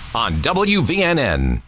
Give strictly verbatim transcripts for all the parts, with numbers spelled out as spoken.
on W V N N.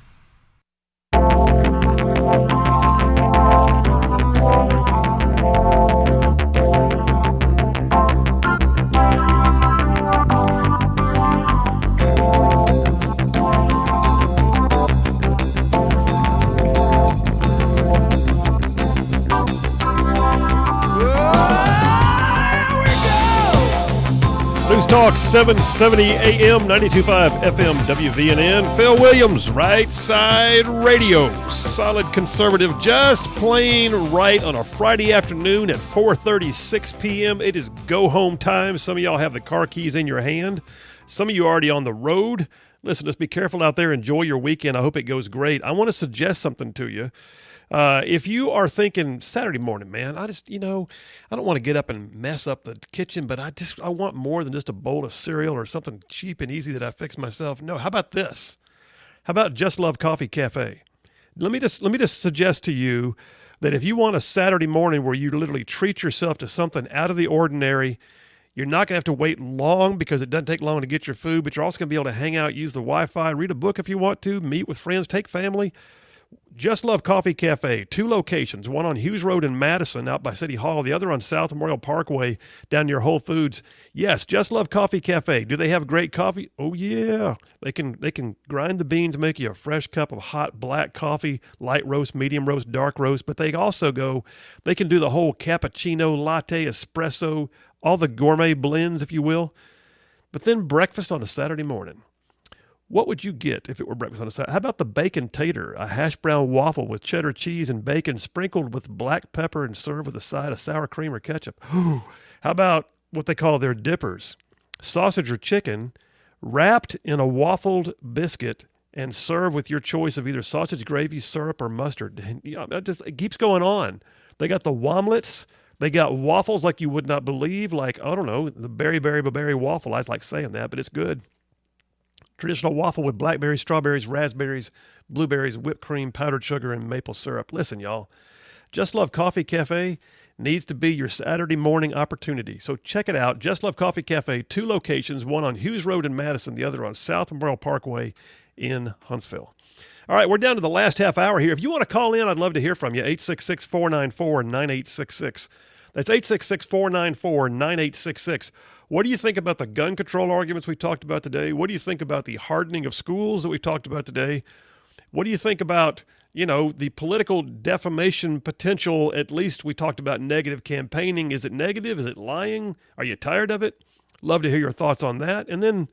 News Talk seven seventy A M, ninety-two point five F M, W V N N. Phil Williams, Right Side Radio. Solid conservative, just plain right on a Friday afternoon at four thirty-six p.m. It is go-home time. Some of y'all have the car keys in your hand. Some of you are already on the road. Listen, just be careful out there. Enjoy your weekend. I hope it goes great. I want to suggest something to you. Uh, if you are thinking Saturday morning, man, I just, you know, I don't want to get up and mess up the kitchen, but I just, I want more than just a bowl of cereal or something cheap and easy that I fix myself. No, how about this? How about Just Love Coffee Cafe? Let me just, let me just suggest to you that if you want a Saturday morning where you literally treat yourself to something out of the ordinary, you're not going to have to wait long because it doesn't take long to get your food, but you're also going to be able to hang out, use the Wi-Fi, read a book if you want to, meet with friends, take family. Just Love Coffee Cafe, two locations, one on Hughes Road in Madison out by City Hall, the other on South Memorial Parkway down near Whole Foods. Yes, Just Love Coffee Cafe. Do they have great coffee? Oh, yeah. They can they can grind the beans, make you a fresh cup of hot black coffee, light roast, medium roast, dark roast, but they also go, they can do the whole cappuccino, latte, espresso, all the gourmet blends, if you will. But then breakfast on a Saturday morning. What would you get if it were breakfast on a Saturday? How about the bacon tater, a hash brown waffle with cheddar cheese and bacon sprinkled with black pepper and served with a side of sour cream or ketchup? How about what they call their dippers, sausage or chicken wrapped in a waffled biscuit and served with your choice of either sausage gravy, syrup, or mustard? And, you know, it, just, it keeps going on. They got the womlets. They got waffles like you would not believe, like, I don't know, the berry, berry, berry waffle. I like saying that, but it's good. Traditional waffle with blackberries, strawberries, raspberries, blueberries, whipped cream, powdered sugar, and maple syrup. Listen, y'all, Just Love Coffee Cafe needs to be your Saturday morning opportunity. So check it out. Just Love Coffee Cafe, two locations, one on Hughes Road in Madison, the other on South Memorial Parkway in Huntsville. All right, we're down to the last half hour here. If you want to call in, I'd love to hear from you. eight six six, four nine four, nine eight six six. That's eight six six, four nine four, nine eight six six. What do you think about the gun control arguments we talked about today? What do you think about the hardening of schools that we talked about today? What do you think about, you know, the political defamation potential? At least we talked about negative campaigning. Is it negative? Is it lying? Are you tired of it? Love to hear your thoughts on that. And then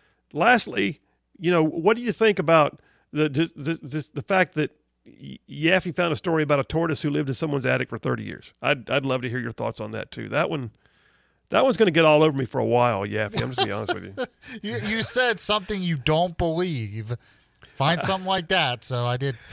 lastly, you know, what do you think about the the, the, the fact that Yaffe found a story about a tortoise who lived in someone's attic for thirty years? I'd, I'd love to hear your thoughts on that too. That one... That one's going to get all over me for a while, Yaffe. I'm just going to be honest with you. you. You said something you don't believe. Find something like that, so I did.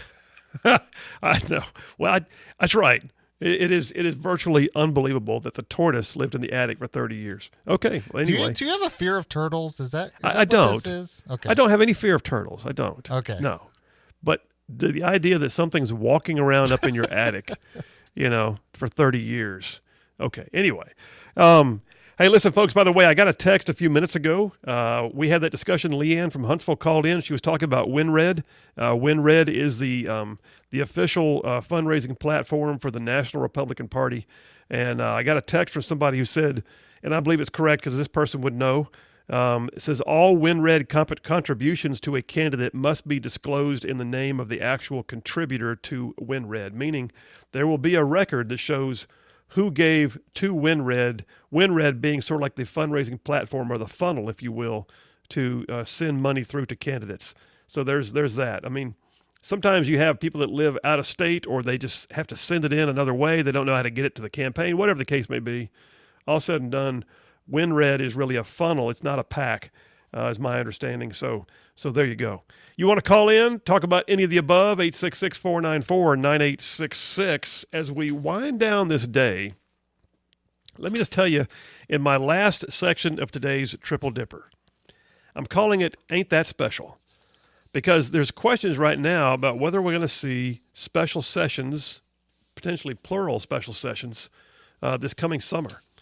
I know. Well, I, that's right. It, it is It is virtually unbelievable that the tortoise lived in the attic for thirty years. Okay, well, anyway. Do you, do you have a fear of turtles? Is that, is I, that I what don't. this is? Okay. I don't have any fear of turtles. I don't. Okay. No. But the, the idea that something's walking around up in your attic, you know, for thirty years. Okay, anyway. Um, hey, listen, folks, by the way, I got a text a few minutes ago. Uh, we had that discussion. Leanne from Huntsville called in. She was talking about WinRed. Uh, WinRed is the um, the official uh, fundraising platform for the National Republican Party. And uh, I got a text from somebody who said, and I believe it's correct because this person would know, um, it says, all WinRed comp- contributions to a candidate must be disclosed in the name of the actual contributor to WinRed, meaning there will be a record that shows who gave to WinRed, WinRed being sort of like the fundraising platform or the funnel, if you will, to uh, send money through to candidates. So there's there's that. I mean, sometimes you have people that live out of state or they just have to send it in another way. They don't know how to get it to the campaign, whatever the case may be. All said and done, WinRed is really a funnel. It's not a PAC, uh, is my understanding. So so there you go. You want to call in, talk about any of the above, eight six six, four nine four, nine eight six six. As we wind down this day, let me just tell you, in my last section of today's Triple Dipper, I'm calling it Ain't That Special, because there's questions right now about whether we're going to see special sessions, potentially plural special sessions, uh, this coming summer.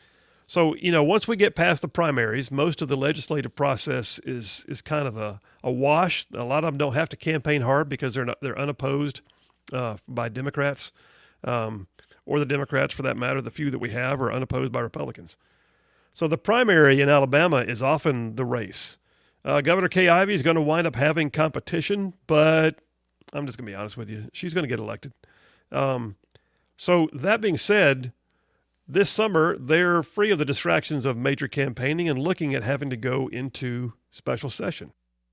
So, you know, once we get past the primaries, most of the legislative process is is kind of a, a wash. A lot of them don't have to campaign hard because they're not, they're unopposed uh, by Democrats, um, or the Democrats for that matter. The few that we have are unopposed by Republicans. So the primary in Alabama is often the race. Uh, Governor Kay Ivey is going to wind up having competition, but I'm just going to be honest with you. She's going to get elected. Um, so that being said, this summer, they're free of the distractions of major campaigning and looking at having to go into special session.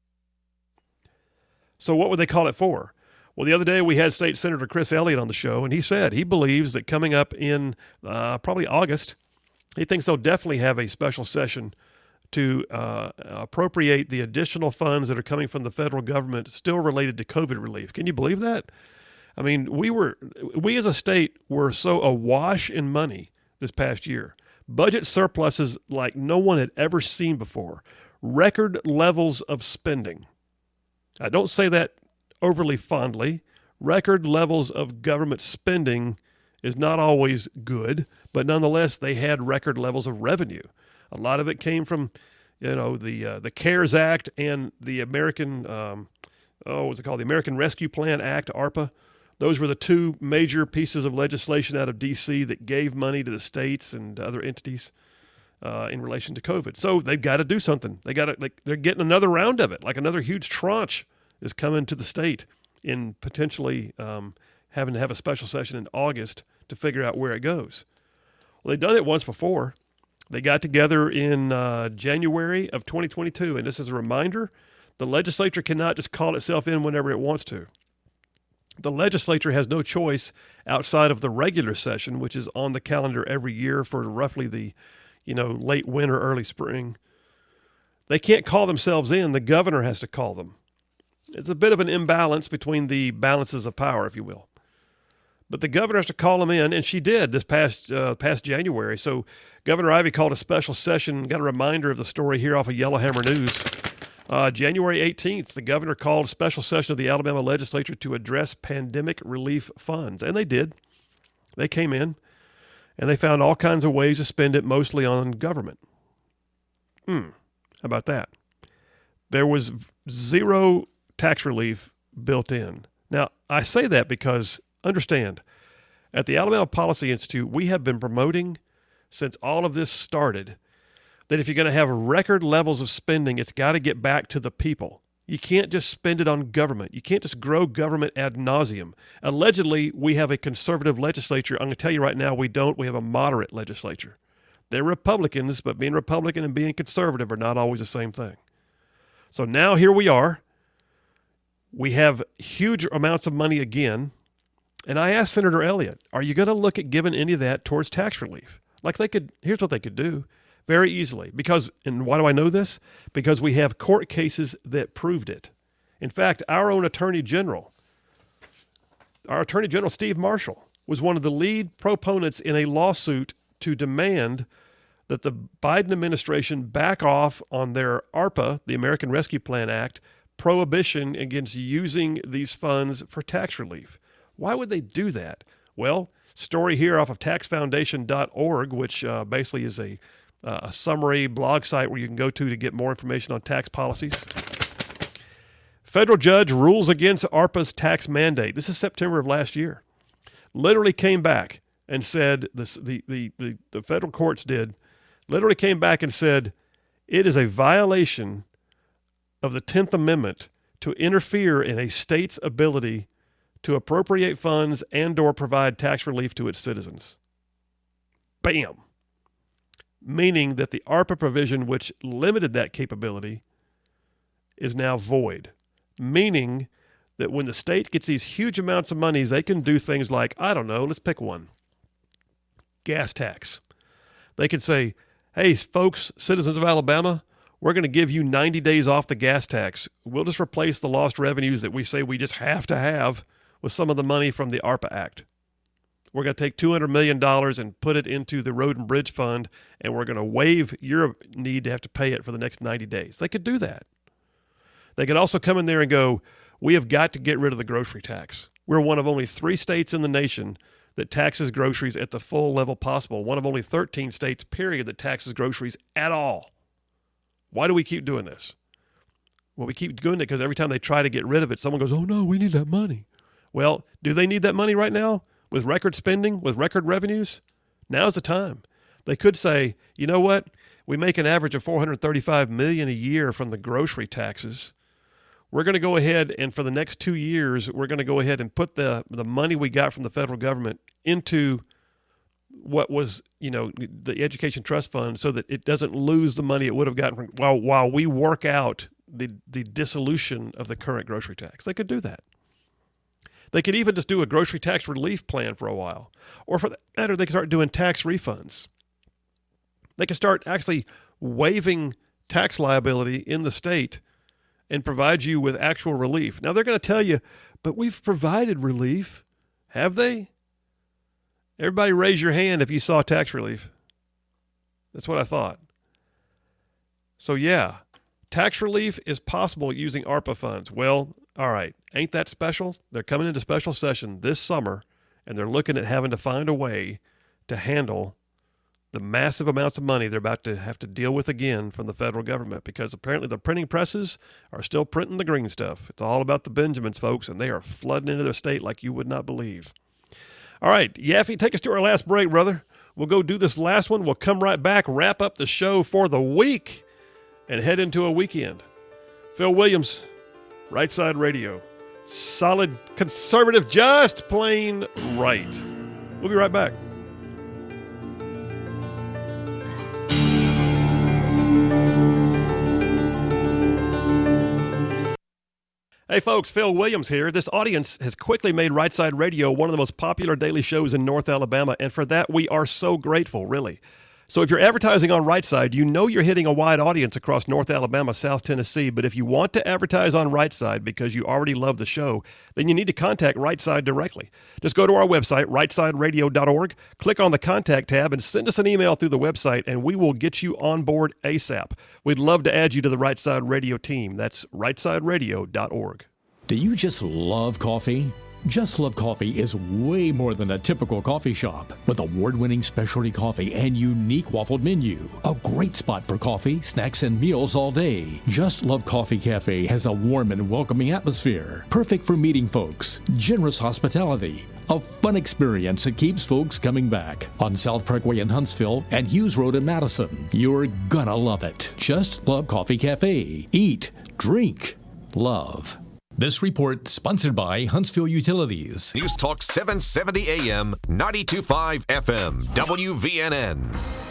So what would they call it for? Well, the other day we had State Senator Chris Elliott on the show, and he said he believes that coming up in uh, probably August, he thinks they'll definitely have a special session to uh, appropriate the additional funds that are coming from the federal government still related to COVID relief. Can you believe that? I mean, we were we as a state were so awash in money this past year. Budget surpluses like no one had ever seen before. Record levels of spending. I don't say that overly fondly. Record levels of government spending is not always good, but nonetheless, they had record levels of revenue. A lot of it came from, you know, the uh, the CARES Act and the American, um, oh, what's it called? The American Rescue Plan Act, ARPA. Those were the two major pieces of legislation out of D C that gave money to the states and other entities uh, in relation to COVID. So they've got to do something. They got to, like, they're getting another round of it. Like another huge tranche is coming to the state in potentially um, having to have a special session in August to figure out where it goes. Well, they've done it once before. They got together in uh, January of twenty twenty-two, and this is a reminder, the legislature cannot just call itself in whenever it wants to. The legislature has no choice outside of the regular session, which is on the calendar every year for roughly the, you know, late winter, early spring. They can't call themselves in. The governor has to call them. It's a bit of an imbalance between the balances of power, if you will. But the governor has to call them in, and she did this past uh, past January. So Governor Ivey called a special session. Got a reminder of the story here off of Yellowhammer News. Uh, January eighteenth, the governor called a special session of the Alabama legislature to address pandemic relief funds. And they did. They came in, and they found all kinds of ways to spend it, mostly on government. Hmm. How about that? There was zero tax relief built in. Now, I say that because, understand, at the Alabama Policy Institute, we have been promoting since all of this started that if you're going to have record levels of spending, it's got to get back to the people. You can't just spend it on government. You can't just grow government ad nauseum. Allegedly, we have a conservative legislature. I'm going to tell you right now, we don't. We have a moderate legislature. They're Republicans, but being Republican and being conservative are not always the same thing. So now here we are. We have huge amounts of money again. And I asked Senator Elliott, are you going to look at giving any of that towards tax relief? Like they could, here's what they could do very easily. Because, and why do I know this? Because we have court cases that proved it. In fact, our own Attorney General, our Attorney General, Steve Marshall, was one of the lead proponents in a lawsuit to demand that the Biden administration back off on their ARPA, the American Rescue Plan Act, prohibition against using these funds for tax relief. Why would they do that? Well, story here off of tax foundation dot org, which uh, basically is a, uh, a summary blog site where you can go to to get more information on tax policies. Federal judge rules against ARPA's tax mandate. This is September of last year. Literally came back and said, this, the, the, the, the federal courts did, literally came back and said, it is a violation of the tenth Amendment to interfere in a state's ability to appropriate funds and or provide tax relief to its citizens. Bam. Meaning that the ARPA provision, which limited that capability, is now void. Meaning that when the state gets these huge amounts of monies, they can do things like, I don't know, let's pick one. Gas tax. They could say, hey, folks, citizens of Alabama, we're going to give you ninety days off the gas tax. We'll just replace the lost revenues that we say we just have to have with some of the money from the ARPA Act. We're going to take two hundred million dollars and put it into the Road and Bridge Fund, and we're going to waive your need to have to pay it for the next ninety days. They could do that. They could also come in there and go, we have got to get rid of the grocery tax. We're one of only three states in the nation that taxes groceries at the full level possible. One of only thirteen states, period, that taxes groceries at all. Why do we keep doing this? Well, we keep doing it because every time they try to get rid of it, someone goes, oh, no, we need that money. Well, do they need that money right now with record spending, with record revenues? Now's the time. They could say, you know what? We make an average of four hundred thirty-five million dollars a year from the grocery taxes. We're going to go ahead and for the next two years, we're going to go ahead and put the, the money we got from the federal government into what was, you know, the Education Trust Fund so that it doesn't lose the money it would have gotten from, while, while we work out the, the dissolution of the current grocery tax. They could do that. They could even just do a grocery tax relief plan for a while. Or for that matter, they could start doing tax refunds. They could start actually waiving tax liability in the state and provide you with actual relief. Now, they're going to tell you, but we've provided relief. Have they? Everybody raise your hand if you saw tax relief. That's what I thought. So, yeah, tax relief is possible using ARPA funds. Well, all right, ain't that special? They're coming into special session this summer, and they're looking at having to find a way to handle the massive amounts of money they're about to have to deal with again from the federal government, because apparently the printing presses are still printing the green stuff. It's all about the Benjamins, folks, and they are flooding into their state like you would not believe. All right, Yaffe, take us to our last break, brother. We'll go do this last one. We'll come right back, wrap up the show for the week, and head into a weekend. Phil Williams, Right Side Radio. Solid conservative, just plain right. We'll be right back. Hey folks, Phil Williams here. This audience has quickly made Right Side Radio one of the most popular daily shows in North Alabama, and for that we are so grateful, really. So if you're advertising on Right Side, you know you're hitting a wide audience across North Alabama, South Tennessee, but if you want to advertise on Right Side because you already love the show, then you need to contact Right Side directly. Just go to our website, right side radio dot org, click on the Contact tab, and send us an email through the website, and we will get you on board ASAP. We'd love to add you to the Right Side Radio team. That's right side radio dot org. Do you just love coffee? Just Love Coffee is way more than a typical coffee shop. With award-winning specialty coffee and unique waffled menu. A great spot for coffee, snacks, and meals all day. Just Love Coffee Cafe has a warm and welcoming atmosphere. Perfect for meeting folks. Generous hospitality. A fun experience that keeps folks coming back. On South Parkway in Huntsville and Hughes Road in Madison. You're gonna love it. Just Love Coffee Cafe. Eat, drink, love. This report sponsored by Huntsville Utilities. News Talk seven seventy A M, ninety-two point five F M, W V N N.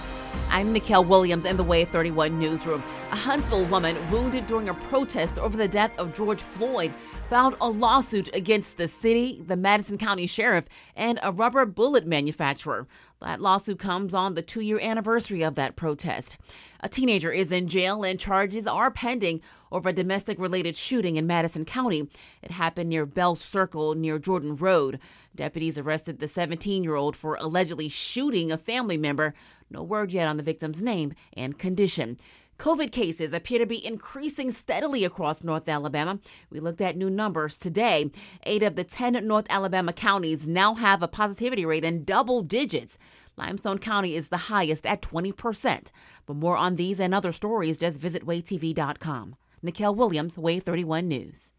I'm Nikel Williams in the Wave thirty-one newsroom. A Huntsville woman wounded during a protest over the death of George Floyd filed a lawsuit against the city, the Madison County Sheriff, and a rubber bullet manufacturer. That lawsuit comes on the two-year anniversary of that protest. A teenager is in jail and charges are pending over a domestic-related shooting in Madison County. It happened near Bell Circle near Jordan Road. Deputies arrested the seventeen-year-old for allegedly shooting a family member. No word yet on the victim's name and condition. COVID cases appear to be increasing steadily across North Alabama. We looked at new numbers today. Eight of the ten North Alabama counties now have a positivity rate in double digits. Limestone County is the highest at twenty percent. For more on these and other stories, just visit wave t v dot com. Nikel Williams, Wave thirty-one News.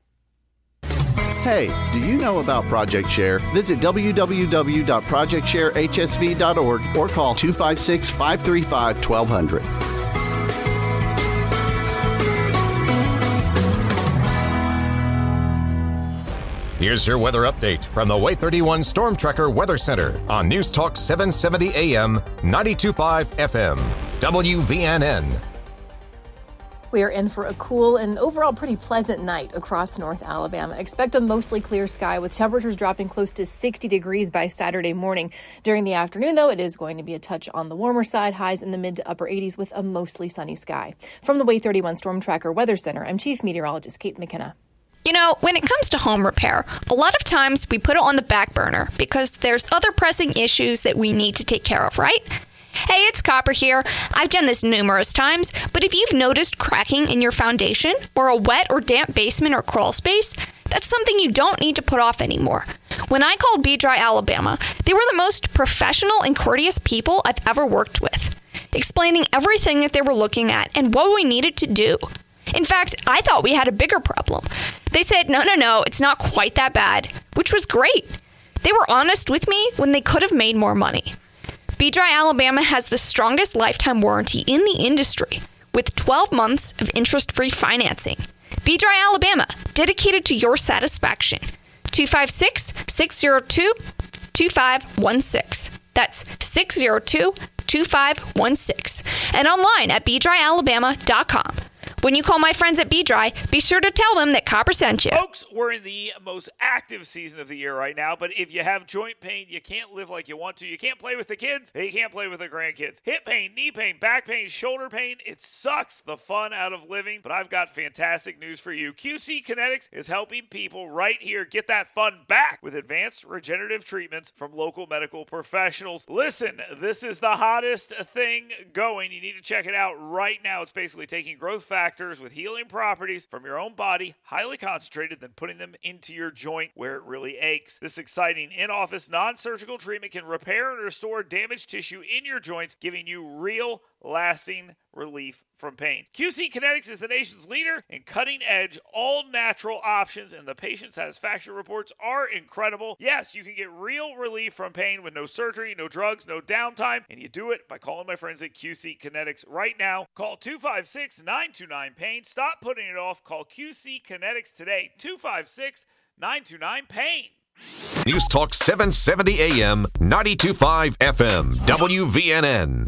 Hey, do you know about Project Share? Visit w w w dot project share h s v dot org or call two five six, five three five, one two zero zero. Here's your weather update from the Wave thirty-one Storm Tracker Weather Center on News Talk seven seventy A M, ninety-two point five F M, W V N N. We are in for a cool and overall pretty pleasant night across North Alabama. Expect a mostly clear sky with temperatures dropping close to sixty degrees by Saturday morning. During the afternoon, though, it is going to be a touch on the warmer side, highs in the mid to upper eighties with a mostly sunny sky. From the Wave thirty-one Storm Tracker Weather Center, I'm Chief Meteorologist Kate McKenna. You know, when it comes to home repair, a lot of times we put it on the back burner because there's other pressing issues that we need to take care of, right? Hey, it's Copper here. I've done this numerous times, but if you've noticed cracking in your foundation or a wet or damp basement or crawl space, that's something you don't need to put off anymore. When I called B-Dry Alabama, they were the most professional and courteous people I've ever worked with, explaining everything that they were looking at and what we needed to do. In fact, I thought we had a bigger problem. They said, no, no, no, it's not quite that bad, which was great. They were honest with me when they could have made more money. B-Dry Alabama has the strongest lifetime warranty in the industry, with twelve months of interest-free financing. B-Dry Alabama, dedicated to your satisfaction. two five six, six zero two, two five one six. That's six zero two, two five one six. And online at b dry alabama dot com. When you call my friends at B-Dry, be sure to tell them that Copper sent you. Folks, we're in the most active season of the year right now, but if you have joint pain, you can't live like you want to. You can't play with the kids, you can't play with the grandkids. Hip pain, knee pain, back pain, shoulder pain, it sucks the fun out of living, but I've got fantastic news for you. Q C Kinetics is helping people right here get that fun back with advanced regenerative treatments from local medical professionals. Listen, this is the hottest thing going. You need to check it out right now. It's basically taking growth factors with healing properties from your own body, highly concentrated, then putting them into your joint where it really aches. This exciting in-office non-surgical treatment can repair and restore damaged tissue in your joints, giving you real lasting relief from pain. Q C Kinetics is the nation's leader in cutting-edge, all-natural options, and the patient satisfaction reports are incredible. Yes, you can get real relief from pain with no surgery, no drugs, no downtime, and you do it by calling my friends at Q C Kinetics right now. Call two five six, nine two nine, pain. Stop putting it off. Call Q C Kinetics today, two five six, nine two nine, pain. News Talk seven seventy A M, ninety-two point five F M, W V N N.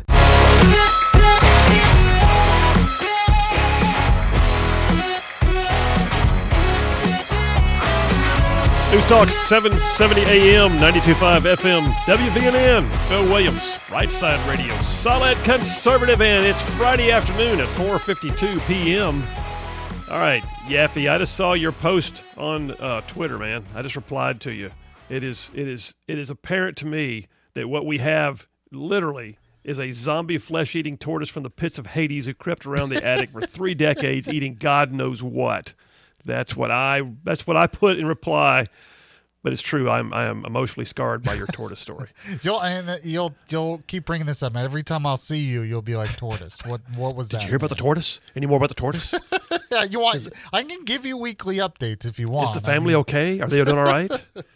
News Talk seven seventy A M, ninety-two point five F M, W V N N. Phil Williams, Right Side Radio, solid conservative, and it's Friday afternoon at four fifty-two p.m. All right, Yaffy, I just saw your post on uh, Twitter, man. I just replied to you. It is, it is, it is apparent to me that what we have literally is a zombie flesh-eating tortoise from the pits of Hades who crept around the attic for three decades eating God knows what. That's what I. That's what I put in reply. But it's true. I'm. I am emotionally scarred by your tortoise story. You'll and you'll you'll keep bringing this up. Every time I'll see you, you'll be like, tortoise. What what was Did that? you hear about man? the tortoise? Any more about the tortoise? Yeah, you want? I can give you weekly updates if you want. Is the family I mean, okay? Are they doing all right?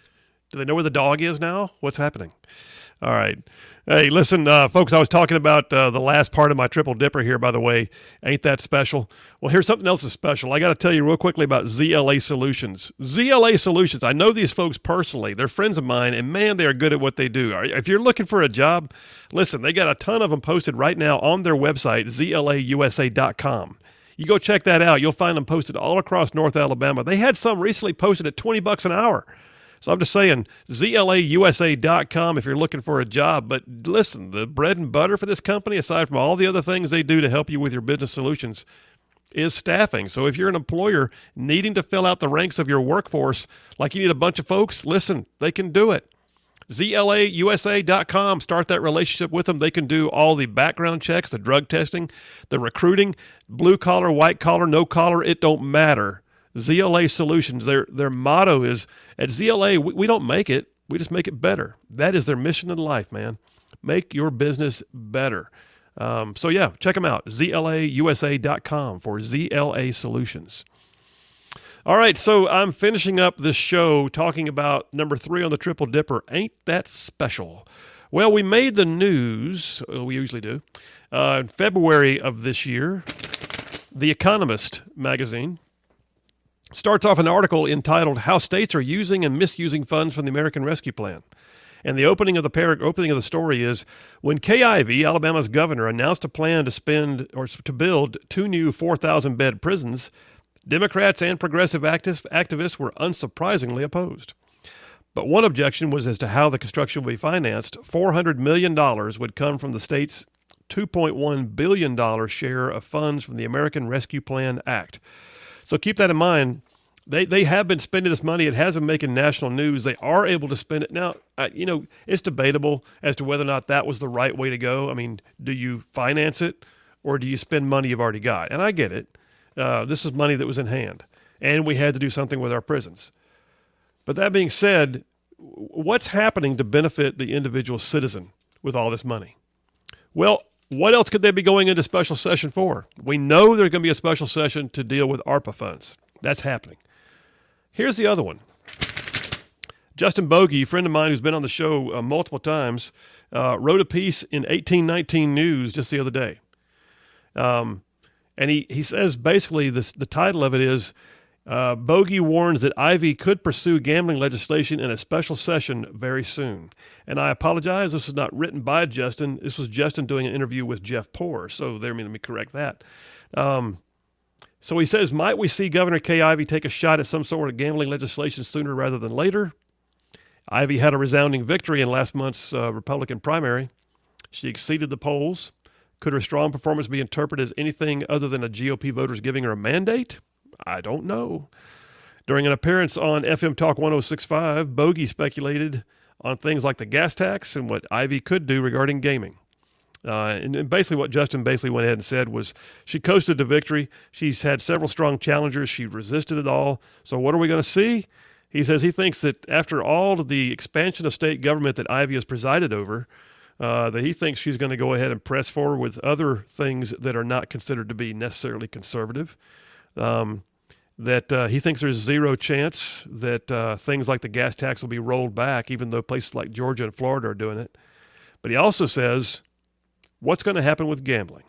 Do they know where the dog is now? What's happening? All right. Hey, listen, uh, folks, I was talking about uh, the last part of my triple dipper here, by the way. Ain't that special? Well, here's something else that's special. I got to tell you real quickly about Z L A Solutions. Z L A Solutions, I know these folks personally. They're friends of mine, and man, they are good at what they do. If you're looking for a job, listen, they got a ton of them posted right now on their website, Z L A U S A dot com. You go check that out. You'll find them posted all across North Alabama. They had some recently posted at twenty bucks an hour. So I'm just saying, Z L A U S A dot com if you're looking for a job. But listen, the bread and butter for this company, aside from all the other things they do to help you with your business solutions, is staffing. So if you're an employer needing to fill out the ranks of your workforce, like you need a bunch of folks, listen, they can do it. Z L A U S A dot com, start that relationship with them. They can do all the background checks, the drug testing, the recruiting, blue collar, white collar, no collar, it don't matter. Z L A Solutions, their their motto is, at Z L A, we, we don't make it, we just make it better. That is their mission in life, man. Make your business better. Um, so, yeah, check them out, Z L A U S A dot com for Z L A Solutions. All right, so I'm finishing up this show talking about number three on the Triple Dipper, Ain't That Special? Well, we made the news, we usually do, uh, in February of this year. The Economist magazine starts off an article entitled How States Are Using and Misusing Funds from the American Rescue Plan. And the opening of the par- opening of the story is, when Kay Ivey, Alabama's governor, announced a plan to spend or to build two new four thousand bed prisons, Democrats and progressive activ- activists were unsurprisingly opposed. But one objection was as to how the construction would be financed. four hundred million dollars would come from the state's two point one billion dollars share of funds from the American Rescue Plan Act. So keep that in mind. They they have been spending this money. It has been making national news. They are able to spend it. Now, uh, you know, it's debatable as to whether or not that was the right way to go. I mean, do you finance it or do you spend money you've already got? And I get it. Uh, this is money that was in hand, and we had to do something with our prisons. But that being said, what's happening to benefit the individual citizen with all this money? Well, what else could they be going into special session for? We know there's going to be a special session to deal with ARPA funds. That's happening. Here's the other one. Justin Bogey, a friend of mine who's been on the show uh, multiple times, uh, wrote a piece in eighteen nineteen News just the other day. Um, and he, he says basically this, the title of it is, uh, Bogey warns that Ivey could pursue gambling legislation in a special session very soon. And I apologize, this was not written by Justin. This was Justin doing an interview with Jeff Poore. So there, let me correct that. Um, so he says, might we see Governor Kay Ivey take a shot at some sort of gambling legislation sooner rather than later? Ivey had a resounding victory in last month's uh, Republican primary. She exceeded the polls. Could her strong performance be interpreted as anything other than a G O P voters giving her a mandate? I don't know. During an appearance on F M Talk one oh six point five, Bogey speculated on things like the gas tax and what Ivey could do regarding gaming. Uh, and, and basically what Justin basically went ahead and said was she coasted to victory. She's had several strong challengers. She resisted it all. So what are we going to see? He says he thinks that after all of the expansion of state government that Ivey has presided over, uh, that he thinks she's going to go ahead and press forward with other things that are not considered to be necessarily conservative. Um, that uh, he thinks there's zero chance that uh, things like the gas tax will be rolled back, even though places like Georgia and Florida are doing it. But he also says, what's going to happen with gambling?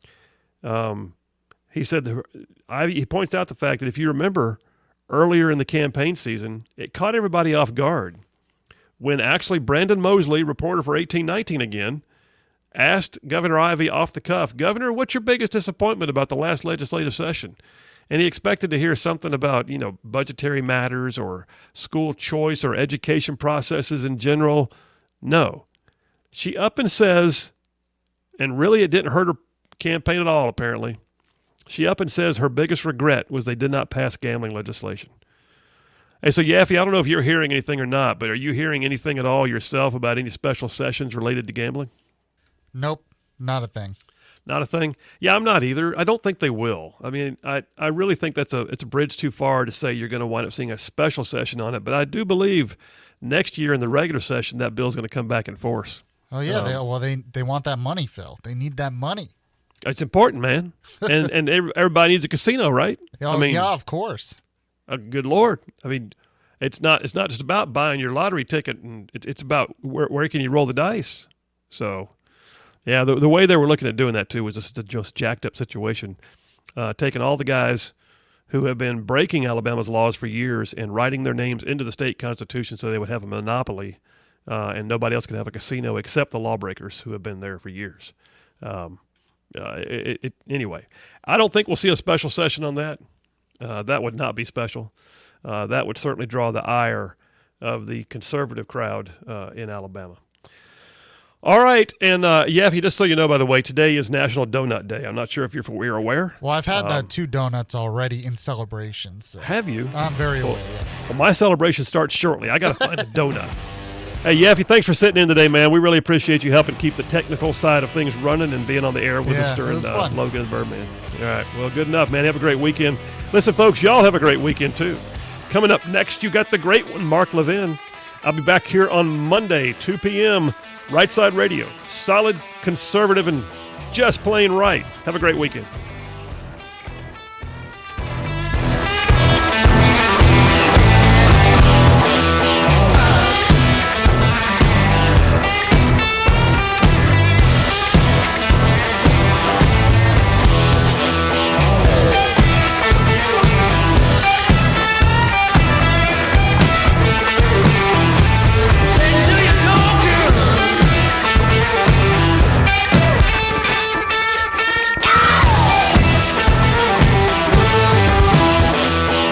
Um, he said, the, Ivey, he points out the fact that if you remember, earlier in the campaign season, it caught everybody off guard when actually Brandon Mosley, reporter for eighteen nineteen again, asked Governor Ivey off the cuff, Governor, what's your biggest disappointment about the last legislative session? And he expected to hear something about, you know, budgetary matters or school choice or education processes in general. No. She up and says, and really it didn't hurt her campaign at all, apparently, she up and says her biggest regret was they did not pass gambling legislation. Hey, so Yaffe, I don't know if you're hearing anything or not, but are you hearing anything at all yourself about any special sessions related to gambling? Nope, not a thing. Not a thing? Yeah, I'm not either. I don't think they will. I mean, I, I really think that's a it's a bridge too far to say you're going to wind up seeing a special session on it, but I do believe next year in the regular session that bill's going to come back in force. Oh, yeah. Um, they, well, they, they want that money, Phil. They need that money. It's important, man. And and everybody needs a casino, right? Oh, I mean, yeah, of course. Uh, good Lord. I mean, it's not it's not just about buying your lottery ticket, and it, it's about where where can you roll the dice. So, yeah, the the way they were looking at doing that, too, was just a just jacked up situation, uh, taking all the guys who have been breaking Alabama's laws for years and writing their names into the state constitution so they would have a monopoly, uh, and nobody else could have a casino except the lawbreakers who have been there for years. Um Uh, it, it, anyway, I don't think we'll see a special session on that. Uh, that would not be special. Uh, that would certainly draw the ire of the conservative crowd uh, in Alabama. All right, and uh, Yaffe, just so you know, by the way, today is National Donut Day. I'm not sure if you're, you're aware. Well, I've had um, uh, two donuts already in celebration. So have you? I'm very well, aware. Yeah. Well, my celebration starts shortly. I got to find a donut. Hey, Yaffe, thanks for sitting in today, man. We really appreciate you helping keep the technical side of things running and being on the air with yeah, us during it was uh, fun. Logan and Birdman. All right, well, good enough, man. Have a great weekend. Listen, folks, y'all have a great weekend, too. Coming up next, you got the great one, Mark Levin. I'll be back here on Monday, two p.m., Right Side Radio. Solid, conservative, and just plain right. Have a great weekend.